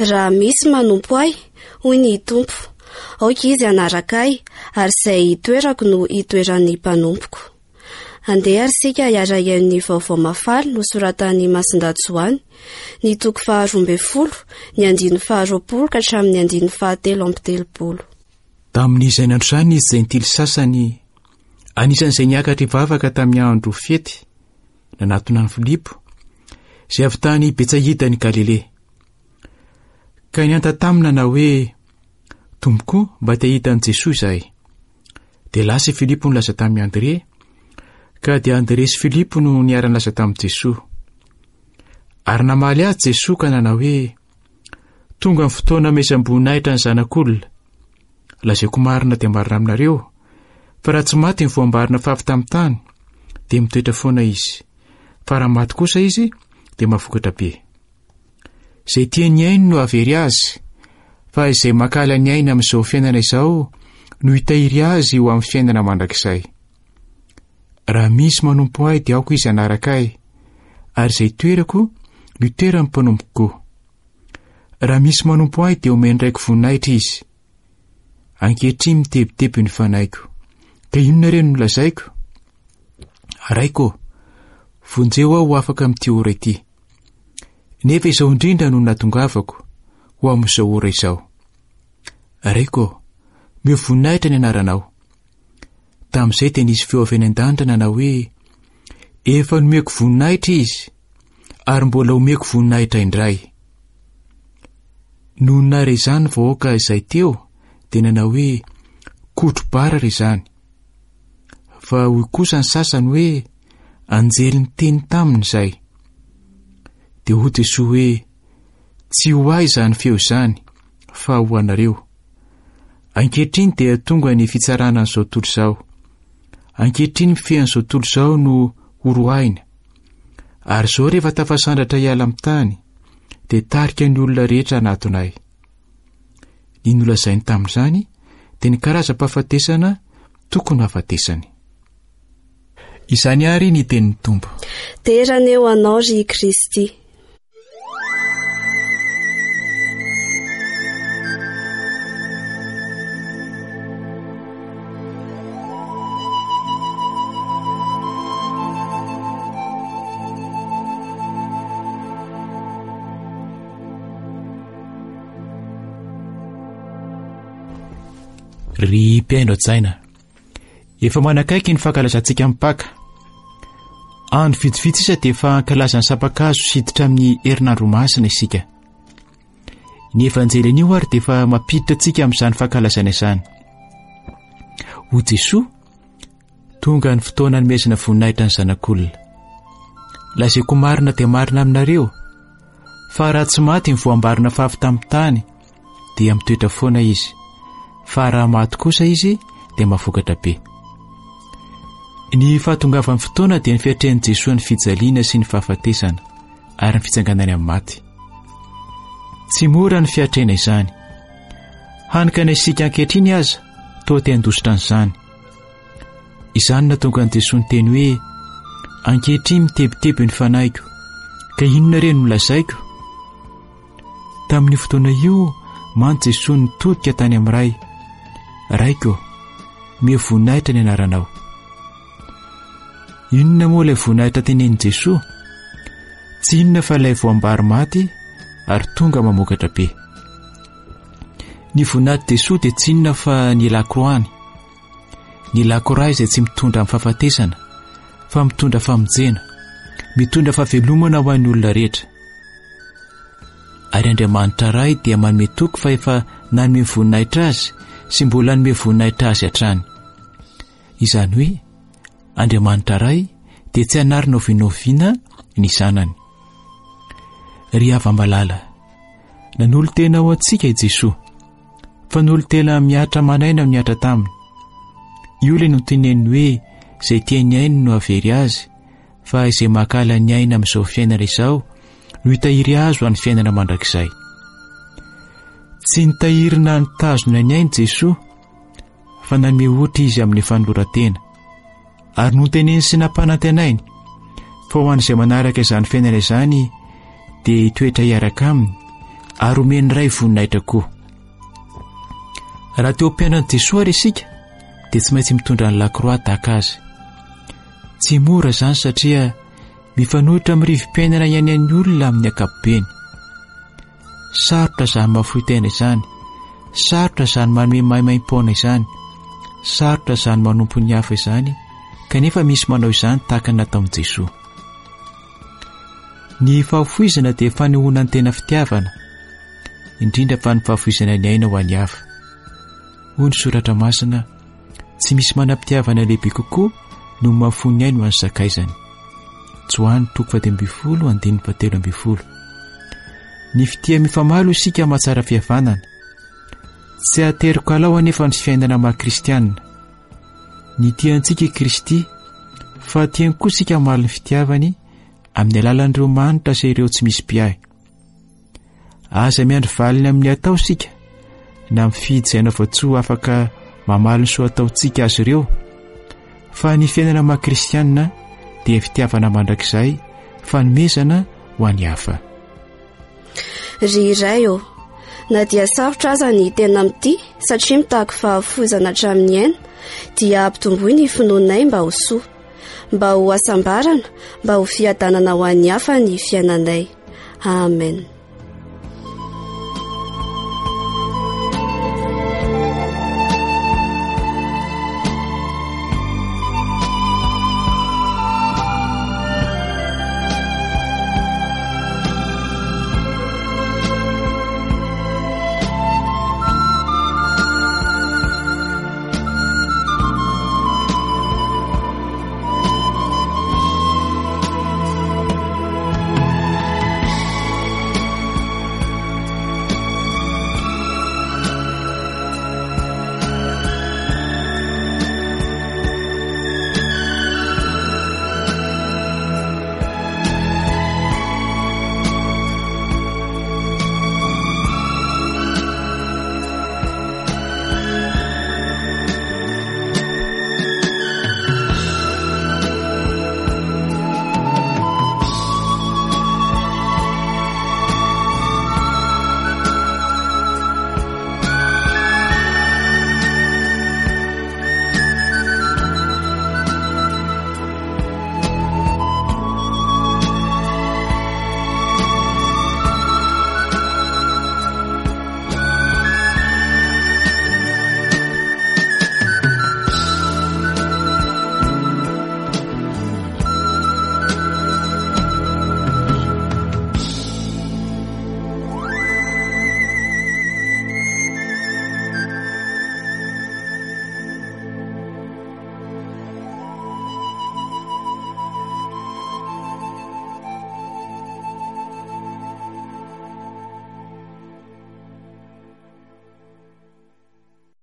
Raha misy manompo ahy, hoy ny tompo, aoka izy anaraka ahy, ary izay itoerako no itoeran'ny mpanompoko. Andeha ary sika hiara ny vaovao mafaly nosoratan'ny Masindajoany, ny toko 12, ny 20 ka hatramin'ny 17. Tamin'izay andro izany izy zentily sasany, anisan'izay niakatra ivavaka tamin'ny andro fety, nanatona ny Filipo, izay avy tany Betsaida ny Galilea. Ka nianta tamina na hoe, tompoko mba te hitan'i Jesosy izahay. Dia lasa Filipo nilaza tamin'ny Andre, ka dia Andre sy Filipo no niara-nilaza tamin'i Jesosy. Ary namaly azy Jesosy ka nanao hoe, tonga ny fotoana mesam-boninahitra ny zanak'olona. Lazaiko marina dia marina aminareo, fa raha tsy maty ny voambarina favy tamin'ny tany, dia mitoetra foana izy. Fa raha maty kosa izy, dia mavokatra be. Izay tiany ainy no avery azy, fa izay makala ny aina amin'izao fiainana izao no hitahiry azy ho amin'ny fiainana mandrakizay. Raha misy manompo ahy dia aoko izy anaraka ahy, ary izay toerako no toeran'ny mpanompoko. Raha misy manompo ahy dia omeny raiko voninahitra izy. Ankehitriny mitebiteby ny fanaiko. Ka inona ireny no lazaiko? Araiko, vonjeo aho afaka amin'ity ora ity. Nefa izao indrindra no natongavako ho amin'izao ora izao. Araiko, mio voninahitra ny anaranao. Tamin'izay dia nisy feo avy any an-danitra nanao hoe, efa nomeko voninahitra izy, ary mbola omeko voninahitra indray. Noho nare izany vahoaka izay teo, dia nanao hoe, kotro-bara ry izany. Fa hoy kosa ny sasany hoe, anjely ny teny taminy izay. Dia hoy Jesosy hoe, tsy ho ahy izany feo izany, fa ho anareo. Ankehitriny dia tonga ny fitsarana n'izao tontolo izao. Ankehitriny fean'izao tontolo izao no horohaina. Ary izao rehefa tafasandratra hiala amin'ny tany, dia tarika ny olona rehetra anatonay. Ny nolazainy tamin'izany, dia ny karaza-pahafatesana tokony hafatesany. Izany ary ny tenin'ny Tompo. Terana eo anao ry Kristy. Ry mpiaino an-tsaina, efa manakaiky ny fankalazantsika mipaka. Andro vitsivitsy isa dia efa ankalazan'ny sapakazo siditra amin'ny herinandro masina isika. Ny evanjely anio ary dia efa mampiditra antsika amin'izany fankalazana izany. Ho Jesosy, tonga ny fotoana nomezana voninahitra ny zanak'olona. Lazaiko marina dia marina aminareo, fa raha tsy maty ny voambarina favy tamin'ny tany, dia mitoetra foana izy. Fa raha maty kosa izy dia mavokatra be. Ny fahatongavan'ny fotoana dia ny fiatrehan'i Jesosy ny fijaliana sy ny fahafatesana ary ny fitsanganany amin'ny maty. Tsy mora ny fiatrena izany. Hanikana isika ankehitriny aza, toa te handositra an'izany. Izany nahatonga an'i Jesosy ny teny hoe, ankehitriny mitebiteby ny fanaiko, ka inona ireny no lazaiko? Tamin'ny fotoana io, mantsy Jesosy nitodika tany amin'ny ray. Raiko, mio voninahitra ny anaranao. Inona moa ilay voninahitra tenenin Jesosy? Tsy inona fa ilay voambary maty ary tonga mamokatra be. Ny voninahitra Jesosy dia tsy inona fa ny lakroany. Ny lakroa izay tsy mitondra amin'ny fahafatesana, fa mitondra famonjena, mitondra fahavelomana ho an'ny olona rehetra. Ary Andriamanitra ray dia manome toky fa efa nanome voninahitra azy sy mbola hanome voninahitra azy hatrany. Izany hoe, Andriamanitra ray dia tsy hanarina ovinoviana ny zanany. Ry hava-malala, nanolo-tena ho antsika i Jesosy, fa nolo-tena miatra manaina no niatra taminy. Io ilay no teneny hoe, izay tiany ainy no avery azy, fa izay makala ny aina amin'izao fiainana izao no hitahiry azy ho an'ny fiainana mandrakizay. Tsy nitahirina ny tazona ny ainy Jesosy, fa nanome ohatra izy amin'ny fanoloran-tena. Ary noteneny sy nampanantenainy, fa ho an'izay manaraka izany fiainana izany, dia hitoetra hiaraka aminy, ary omeny ray voninahitra koa. Raha teo am-piainan'i Jesosy ary isika dia tsy maintsy mitondra ny lakroa tahaka azy. Tsy mora izany satria mifanohitra amin'ny rivi-piainana ihany an'ny olona amin'ny ankapobeny. Sarotra izany mahafoy tena izany, sarotra izany manome maimaimpona izany, sarotra izany manompo ny hafa izany, kanefa misy manao izany tahaka nataon'i Jesosy. Ny fahafoizana dia fanehoana ny tena fitiavana, indrindra fa ny fahafoizana ny aina ho an'ny hafa. Hoy ny soratra masina, tsy misy manam-pitiavana lehibe kokoa no mahafoy ny aina ho an'ny sakaizany. Joany 20:13. Ny fitia mifamalo isika mahatsara fihavanana. Tsy ateriko alao anefa ny fiainana maha-kristianina. Ny tiantsika Kristy, fa tiany koa isika mamaly ny fitiavany amin'ny alalan'ireo manitra sy ireo tsy misy mpiahy. Aza miandry valiny amin'ny atao isika, na mifidy izay na voatsoa afaka mamaly ny soa ataontsika azy ireo, fa ny fiainana maha-kristianina dia fitiavana mandrakizay fanomezana ho an'ny hafa. Ry iray na dia sarotra aza ny tena amin'ity satria mitahaka fahafoizana hatramin'ny aina, dia ampitomboy ny finoanay mba ho soa, mba ho asambarana, mba ho fiadanana ho an'ny hafa ny fiainanay. Amen.